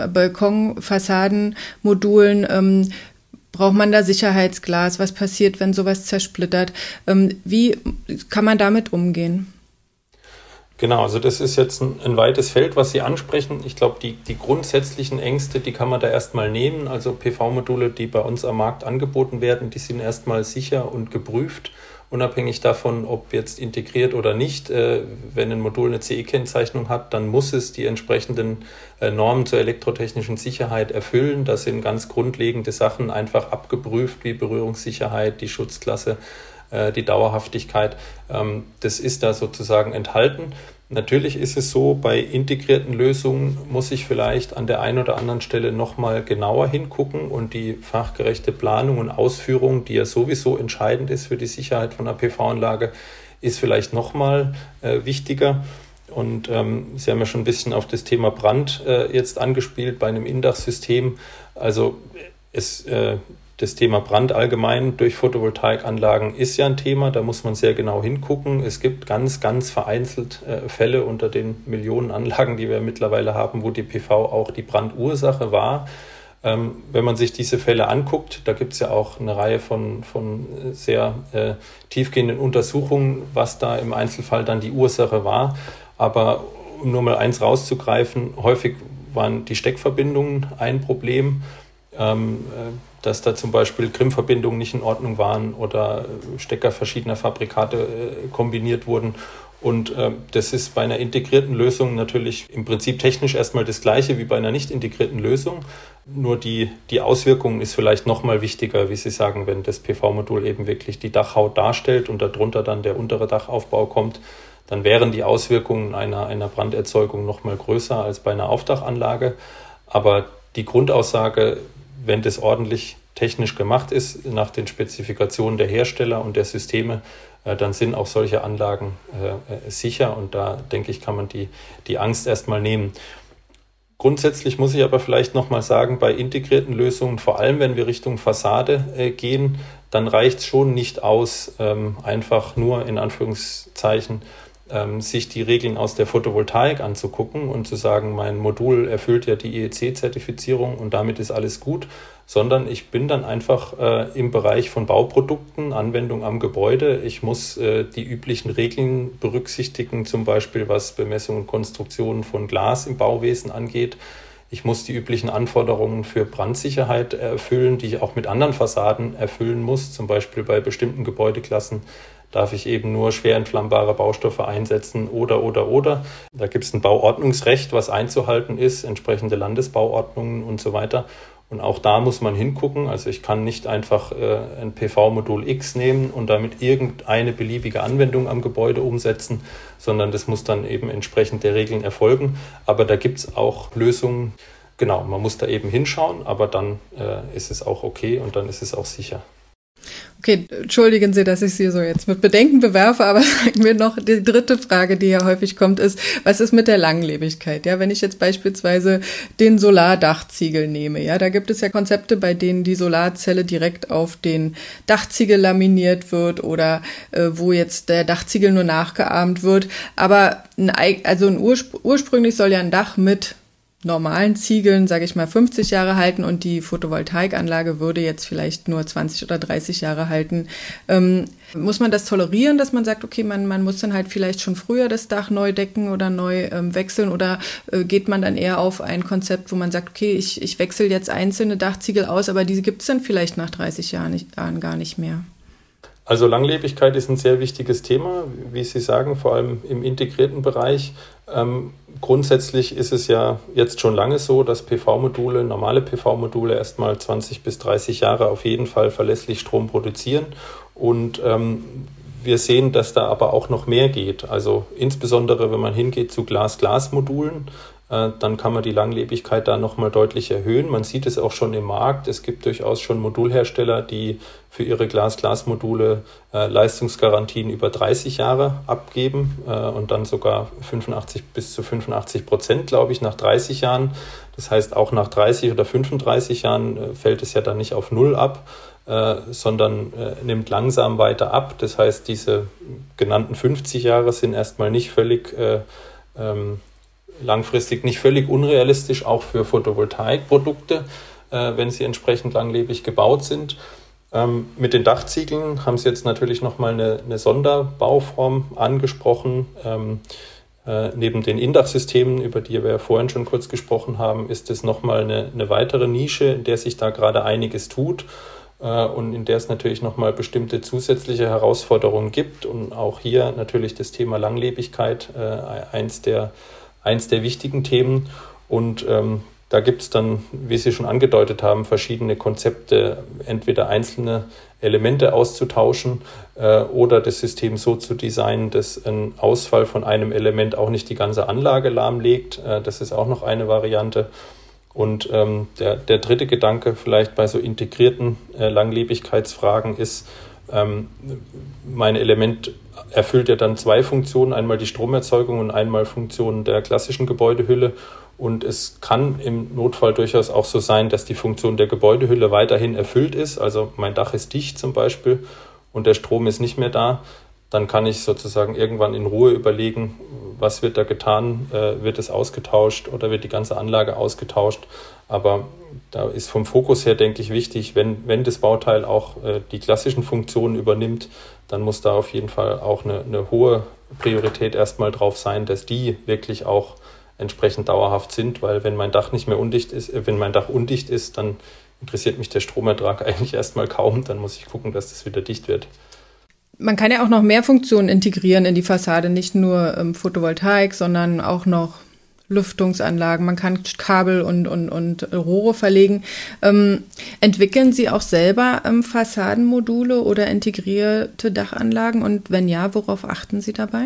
Balkonfassadenmodulen, ähm, braucht man da Sicherheitsglas? Was passiert, wenn sowas zersplittert? Ähm, wie kann man damit umgehen? Genau, also das ist jetzt ein, ein weites Feld, was Sie ansprechen. Ich glaube, die, die grundsätzlichen Ängste, die kann man da erstmal nehmen. Also P V-Module, die bei uns am Markt angeboten werden, die sind erstmal sicher und geprüft, unabhängig davon, ob jetzt integriert oder nicht. Äh, wenn ein Modul eine C E-Kennzeichnung hat, dann muss es die entsprechenden äh, Normen zur elektrotechnischen Sicherheit erfüllen. Das sind ganz grundlegende Sachen einfach abgeprüft, wie Berührungssicherheit, die Schutzklasse, äh, die Dauerhaftigkeit. Ähm, das ist da sozusagen enthalten. Natürlich ist es so, bei integrierten Lösungen muss ich vielleicht an der einen oder anderen Stelle nochmal genauer hingucken und die fachgerechte Planung und Ausführung, die ja sowieso entscheidend ist für die Sicherheit von einer P V-Anlage, ist vielleicht nochmal äh, wichtiger. Und ähm, Sie haben ja schon ein bisschen auf das Thema Brand äh, jetzt angespielt bei einem Indachsystem. Also es äh, Das Thema Brand allgemein durch Photovoltaikanlagen ist ja ein Thema, da muss man sehr genau hingucken. Es gibt ganz, ganz vereinzelt äh, Fälle unter den Millionen Anlagen, die wir mittlerweile haben, wo die P V auch die Brandursache war. Ähm, wenn man sich diese Fälle anguckt, da gibt es ja auch eine Reihe von, von sehr äh, tiefgehenden Untersuchungen, was da im Einzelfall dann die Ursache war. Aber um nur mal eins rauszugreifen, häufig waren die Steckverbindungen ein Problem. Ähm, äh, dass da zum Beispiel Grimmverbindungen nicht in Ordnung waren oder Stecker verschiedener Fabrikate äh, kombiniert wurden. Und äh, das ist bei einer integrierten Lösung natürlich im Prinzip technisch erstmal das Gleiche wie bei einer nicht integrierten Lösung. Nur die, die Auswirkung ist vielleicht nochmal wichtiger, wie Sie sagen, wenn das P V-Modul eben wirklich die Dachhaut darstellt und darunter dann der untere Dachaufbau kommt, dann wären die Auswirkungen einer, einer Branderzeugung nochmal größer als bei einer Aufdachanlage. Aber die Grundaussage, wenn das ordentlich technisch gemacht ist, nach den Spezifikationen der Hersteller und der Systeme, äh, dann sind auch solche Anlagen äh, sicher. Und da, denke ich, kann man die, die Angst erstmal nehmen. Grundsätzlich muss ich aber vielleicht nochmal sagen, bei integrierten Lösungen, vor allem wenn wir Richtung Fassade äh, gehen, dann reicht es schon nicht aus, ähm, einfach nur in Anführungszeichen ähm, sich die Regeln aus der Photovoltaik anzugucken und zu sagen, mein Modul erfüllt ja die I E C-Zertifizierung und damit ist alles gut, sondern ich bin dann einfach äh, im Bereich von Bauprodukten, Anwendung am Gebäude. Ich muss äh, die üblichen Regeln berücksichtigen, zum Beispiel was Bemessung und Konstruktion von Glas im Bauwesen angeht. Ich muss die üblichen Anforderungen für Brandsicherheit erfüllen, die ich auch mit anderen Fassaden erfüllen muss. Zum Beispiel bei bestimmten Gebäudeklassen darf ich eben nur schwer entflammbare Baustoffe einsetzen oder, oder, oder. Da gibt es ein Bauordnungsrecht, was einzuhalten ist, entsprechende Landesbauordnungen und so weiter. Und auch da muss man hingucken. Also ich kann nicht einfach äh, ein P V-Modul X nehmen und damit irgendeine beliebige Anwendung am Gebäude umsetzen, sondern das muss dann eben entsprechend der Regeln erfolgen. Aber da gibt es auch Lösungen. Genau, man muss da eben hinschauen, aber dann äh, ist es auch okay und dann ist es auch sicher. Okay, entschuldigen Sie, dass ich Sie so jetzt mit Bedenken bewerfe, aber sagen wir noch, die dritte Frage, die ja häufig kommt, ist, was ist mit der Langlebigkeit? Ja, wenn ich jetzt beispielsweise den Solardachziegel nehme, ja, da gibt es ja Konzepte, bei denen die Solarzelle direkt auf den Dachziegel laminiert wird oder äh, wo jetzt der Dachziegel nur nachgeahmt wird. Aber ein, also ein Urspr- ursprünglich soll ja ein Dach mit normalen Ziegeln, sage ich mal, fünfzig Jahre halten und die Photovoltaikanlage würde jetzt vielleicht nur zwanzig oder dreißig Jahre halten. Ähm, muss man das tolerieren, dass man sagt, okay, man, man muss dann halt vielleicht schon früher das Dach neu decken oder neu ähm, wechseln, oder äh, geht man dann eher auf ein Konzept, wo man sagt, okay, ich, ich wechsle jetzt einzelne Dachziegel aus, aber diese gibt es dann vielleicht nach dreißig Jahren, nicht, Jahren gar nicht mehr? Also Langlebigkeit ist ein sehr wichtiges Thema, wie Sie sagen, vor allem im integrierten Bereich. Ähm, grundsätzlich ist es ja jetzt schon lange so, dass P V-Module, normale P V-Module erstmal zwanzig bis dreißig Jahre auf jeden Fall verlässlich Strom produzieren. Und ähm, wir sehen, dass da aber auch noch mehr geht. Also insbesondere, wenn man hingeht zu Glas-Glas-Modulen, dann kann man die Langlebigkeit da nochmal deutlich erhöhen. Man sieht es auch schon im Markt. Es gibt durchaus schon Modulhersteller, die für ihre Glas-Glas-Module äh, Leistungsgarantien über dreißig Jahre abgeben äh, und dann sogar fünfundachtzig bis zu fünfundachtzig Prozent, glaube ich, nach dreißig Jahren. Das heißt, auch nach dreißig oder fünfunddreißig Jahren äh, fällt es ja dann nicht auf Null ab, äh, sondern äh, nimmt langsam weiter ab. Das heißt, diese genannten fünfzig Jahre sind erstmal nicht völlig äh, ähm, langfristig nicht völlig unrealistisch, auch für Photovoltaikprodukte, äh, wenn sie entsprechend langlebig gebaut sind. Ähm, mit den Dachziegeln haben Sie jetzt natürlich nochmal eine, eine Sonderbauform angesprochen. Ähm, äh, neben den Indachsystemen, über die wir ja vorhin schon kurz gesprochen haben, ist es nochmal eine, eine weitere Nische, in der sich da gerade einiges tut äh, und in der es natürlich nochmal bestimmte zusätzliche Herausforderungen gibt. Und auch hier natürlich das Thema Langlebigkeit, äh, eins der Eins der wichtigen Themen, und ähm, da gibt es dann, wie Sie schon angedeutet haben, verschiedene Konzepte, entweder einzelne Elemente auszutauschen äh, oder das System so zu designen, dass ein Ausfall von einem Element auch nicht die ganze Anlage lahmlegt. Äh, das ist auch noch eine Variante. Und ähm, der, der dritte Gedanke vielleicht bei so integrierten äh, Langlebigkeitsfragen ist, ähm, mein Element erfüllt ja dann zwei Funktionen, einmal die Stromerzeugung und einmal Funktionen der klassischen Gebäudehülle. Und es kann im Notfall durchaus auch so sein, dass die Funktion der Gebäudehülle weiterhin erfüllt ist. Also mein Dach ist dicht zum Beispiel und der Strom ist nicht mehr da. Dann kann ich sozusagen irgendwann in Ruhe überlegen, was wird da getan, äh, wird es ausgetauscht oder wird die ganze Anlage ausgetauscht. Aber da ist vom Fokus her, denke ich, wichtig, wenn, wenn das Bauteil auch äh, die klassischen Funktionen übernimmt, dann muss da auf jeden Fall auch eine, eine hohe Priorität erstmal drauf sein, dass die wirklich auch entsprechend dauerhaft sind, weil wenn mein Dach nicht mehr undicht ist, äh, wenn mein Dach undicht ist, dann interessiert mich der Stromertrag eigentlich erstmal kaum, dann muss ich gucken, dass das wieder dicht wird. Man kann ja auch noch mehr Funktionen integrieren in die Fassade, nicht nur ähm, Photovoltaik, sondern auch noch Lüftungsanlagen. Man kann Kabel und, und, und Rohre verlegen. Ähm, entwickeln Sie auch selber ähm, Fassadenmodule oder integrierte Dachanlagen? Und wenn ja, worauf achten Sie dabei?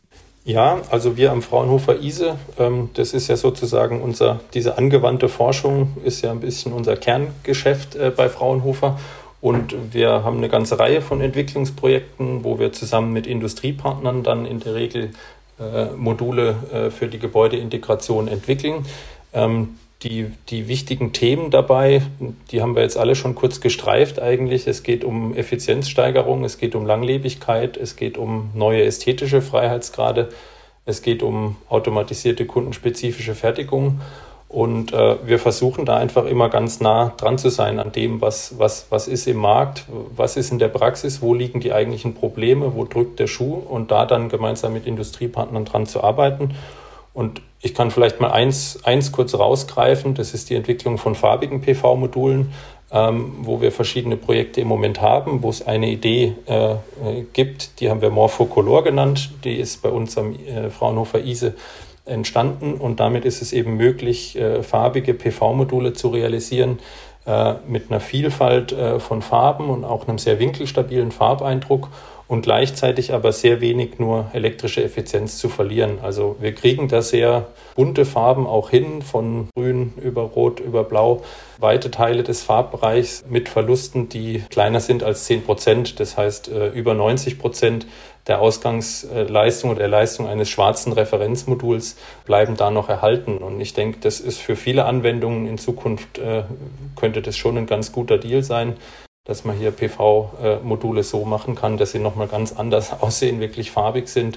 Ja, also wir am Fraunhofer I S E, ähm, das ist ja sozusagen unser, diese angewandte Forschung ist ja ein bisschen unser Kerngeschäft äh, bei Fraunhofer. Und wir haben eine ganze Reihe von Entwicklungsprojekten, wo wir zusammen mit Industriepartnern dann in der Regel äh, Module äh, für die Gebäudeintegration entwickeln. Ähm, die, die wichtigen Themen dabei, die haben wir jetzt alle schon kurz gestreift eigentlich. Es geht um Effizienzsteigerung, es geht um Langlebigkeit, es geht um neue ästhetische Freiheitsgrade, es geht um automatisierte kundenspezifische Fertigung. Und äh, wir versuchen da einfach immer ganz nah dran zu sein an dem, was, was, was ist im Markt, was ist in der Praxis, wo liegen die eigentlichen Probleme, wo drückt der Schuh, und da dann gemeinsam mit Industriepartnern dran zu arbeiten. Und ich kann vielleicht mal eins, eins kurz rausgreifen, das ist die Entwicklung von farbigen P V-Modulen, ähm, wo wir verschiedene Projekte im Moment haben, wo es eine Idee äh, gibt, die haben wir Morphocolor genannt, die ist bei uns am äh, Fraunhofer I S E entstanden, und damit ist es eben möglich, äh, farbige P V-Module zu realisieren äh, mit einer Vielfalt äh, von Farben und auch einem sehr winkelstabilen Farbeindruck und gleichzeitig aber sehr wenig nur elektrische Effizienz zu verlieren. Also wir kriegen da sehr bunte Farben auch hin, von grün über rot über blau, weite Teile des Farbbereichs mit Verlusten, die kleiner sind als zehn Prozent, das heißt äh, über neunzig Prozent der Ausgangsleistung oder der Leistung eines schwarzen Referenzmoduls bleiben da noch erhalten. Und ich denke, das ist für viele Anwendungen in Zukunft, äh, könnte das schon ein ganz guter Deal sein, dass man hier P V-Module so machen kann, dass sie nochmal ganz anders aussehen, wirklich farbig sind.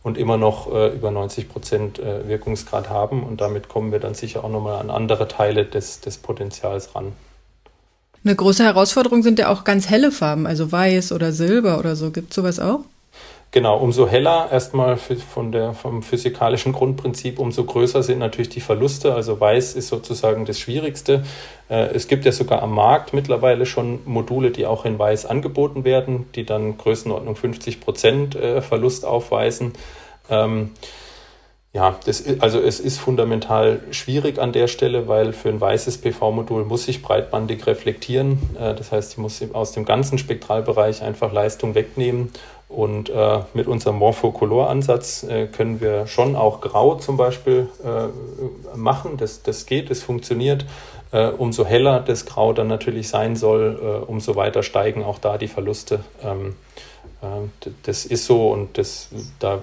und immer noch äh, über neunzig Prozent äh, Wirkungsgrad haben. Und damit kommen wir dann sicher auch nochmal an andere Teile des, des Potenzials ran. Eine große Herausforderung sind ja auch ganz helle Farben, also weiß oder Silber oder so. Gibt es sowas auch? Genau, umso heller erstmal von der, vom physikalischen Grundprinzip, umso größer sind natürlich die Verluste. Also weiß ist sozusagen das Schwierigste. Es gibt ja sogar am Markt mittlerweile schon Module, die auch in weiß angeboten werden, die dann Größenordnung fünfzig Prozent Verlust aufweisen. Ja, das ist, also es ist fundamental schwierig an der Stelle, weil für ein weißes P V-Modul muss sich breitbandig reflektieren. Das heißt, ich muss aus dem ganzen Spektralbereich einfach Leistung wegnehmen. Und äh, mit unserem Morphocolor-Ansatz äh, können wir schon auch Grau zum Beispiel äh, machen. Das, das geht, das funktioniert. Äh, umso heller das Grau dann natürlich sein soll, äh, umso weiter steigen auch da die Verluste. Ähm, äh, das ist so und das, da,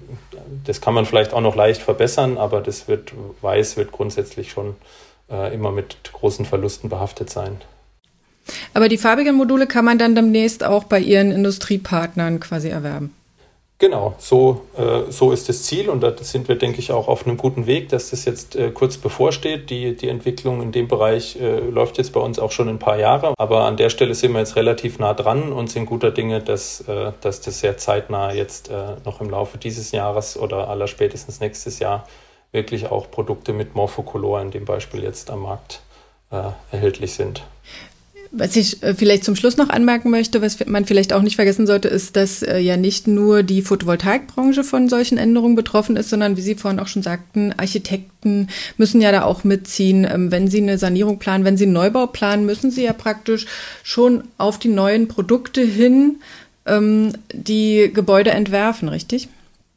das kann man vielleicht auch noch leicht verbessern, aber das wird, weiß wird grundsätzlich schon äh, immer mit großen Verlusten behaftet sein. Aber die farbigen Module kann man dann demnächst auch bei Ihren Industriepartnern quasi erwerben? Genau, so, äh, so ist das Ziel und da sind wir, denke ich, auch auf einem guten Weg, dass das jetzt äh, kurz bevorsteht. Die, die Entwicklung in dem Bereich äh, läuft jetzt bei uns auch schon ein paar Jahre, aber an der Stelle sind wir jetzt relativ nah dran und sind guter Dinge, dass, äh, dass das sehr zeitnah jetzt äh, noch im Laufe dieses Jahres oder allerspätestens nächstes Jahr wirklich auch Produkte mit Morphocolor in dem Beispiel jetzt am Markt äh, erhältlich sind. Was ich äh, vielleicht zum Schluss noch anmerken möchte, was man vielleicht auch nicht vergessen sollte, ist, dass äh, ja nicht nur die Photovoltaikbranche von solchen Änderungen betroffen ist, sondern wie Sie vorhin auch schon sagten, Architekten müssen ja da auch mitziehen. Ähm, wenn sie eine Sanierung planen, wenn sie einen Neubau planen, müssen sie ja praktisch schon auf die neuen Produkte hin ähm, die Gebäude entwerfen, richtig?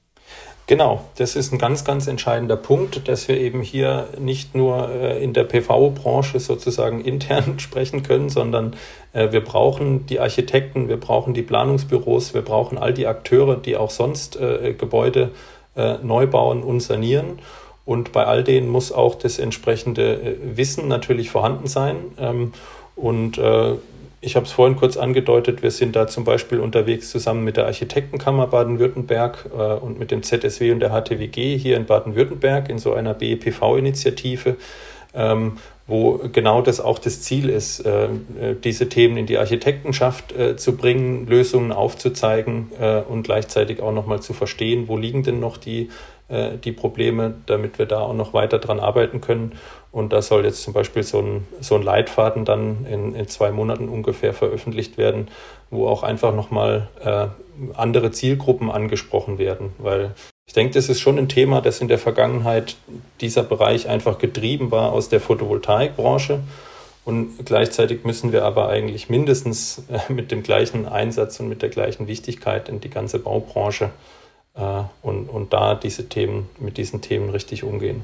Genau, das ist ein ganz, ganz entscheidender Punkt, dass wir eben hier nicht nur äh, in der P V-Branche sozusagen intern sprechen können, sondern äh, wir brauchen die Architekten, wir brauchen die Planungsbüros, wir brauchen all die Akteure, die auch sonst äh, Gebäude äh, neu bauen und sanieren. Und bei all denen muss auch das entsprechende äh, Wissen natürlich vorhanden sein. Ähm, und äh, Ich habe es vorhin kurz angedeutet, wir sind da zum Beispiel unterwegs zusammen mit der Architektenkammer Baden-Württemberg äh, und mit dem Z S W und der H T W G hier in Baden-Württemberg in so einer B E P V-Initiative, ähm, wo genau das auch das Ziel ist, äh, diese Themen in die Architektenschaft äh, zu bringen, Lösungen aufzuzeigen äh, und gleichzeitig auch nochmal zu verstehen, wo liegen denn noch die die Probleme, damit wir da auch noch weiter dran arbeiten können. Und da soll jetzt zum Beispiel so ein, so ein Leitfaden dann in, in zwei Monaten ungefähr veröffentlicht werden, wo auch einfach nochmal äh, andere Zielgruppen angesprochen werden. Weil ich denke, das ist schon ein Thema, das in der Vergangenheit dieser Bereich einfach getrieben war aus der Photovoltaikbranche. Und gleichzeitig müssen wir aber eigentlich mindestens äh, mit dem gleichen Einsatz und mit der gleichen Wichtigkeit in die ganze Baubranche Und, und da diese Themen, mit diesen Themen richtig umgehen.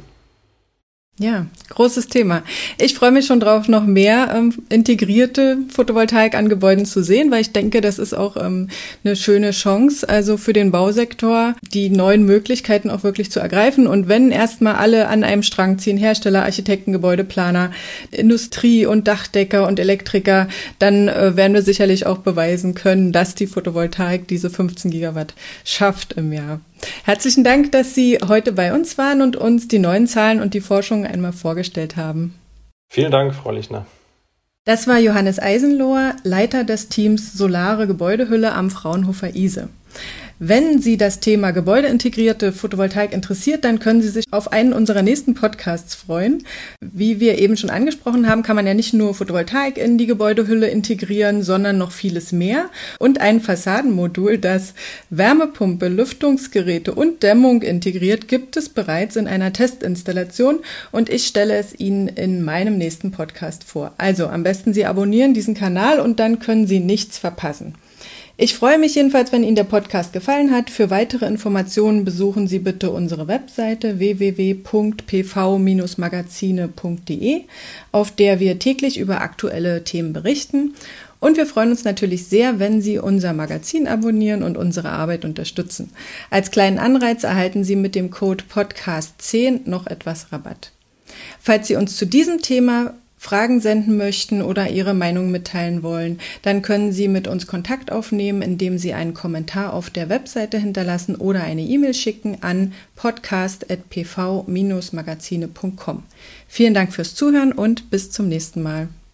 Ja, großes Thema. Ich freue mich schon drauf, noch mehr ähm, integrierte Photovoltaik an Gebäuden zu sehen, weil ich denke, das ist auch ähm, eine schöne Chance, also für den Bausektor, die neuen Möglichkeiten auch wirklich zu ergreifen. Und wenn erstmal alle an einem Strang ziehen, Hersteller, Architekten, Gebäudeplaner, Industrie und Dachdecker und Elektriker, dann äh, werden wir sicherlich auch beweisen können, dass die Photovoltaik diese fünfzehn Gigawatt schafft im Jahr. Herzlichen Dank, dass Sie heute bei uns waren und uns die neuen Zahlen und die Forschung einmal vorgestellt haben. Vielen Dank, Frau Lichner. Das war Johannes Eisenlohr, Leiter des Teams Solare Gebäudehülle am Fraunhofer I S E. Wenn Sie das Thema gebäudeintegrierte Photovoltaik interessiert, dann können Sie sich auf einen unserer nächsten Podcasts freuen. Wie wir eben schon angesprochen haben, kann man ja nicht nur Photovoltaik in die Gebäudehülle integrieren, sondern noch vieles mehr. Und ein Fassadenmodul, das Wärmepumpe, Lüftungsgeräte und Dämmung integriert, gibt es bereits in einer Testinstallation und ich stelle es Ihnen in meinem nächsten Podcast vor. Also am besten Sie abonnieren diesen Kanal und dann können Sie nichts verpassen. Ich freue mich jedenfalls, wenn Ihnen der Podcast gefallen hat. Für weitere Informationen besuchen Sie bitte unsere Webseite w w w punkt p v Bindestrich magazine punkt d e, auf der wir täglich über aktuelle Themen berichten. Und wir freuen uns natürlich sehr, wenn Sie unser Magazin abonnieren und unsere Arbeit unterstützen. Als kleinen Anreiz erhalten Sie mit dem Code Podcast zehn noch etwas Rabatt. Falls Sie uns zu diesem Thema Fragen senden möchten oder Ihre Meinung mitteilen wollen, dann können Sie mit uns Kontakt aufnehmen, indem Sie einen Kommentar auf der Webseite hinterlassen oder eine E-Mail schicken an podcast at p v Bindestrich magazine punkt com. Vielen Dank fürs Zuhören und bis zum nächsten Mal.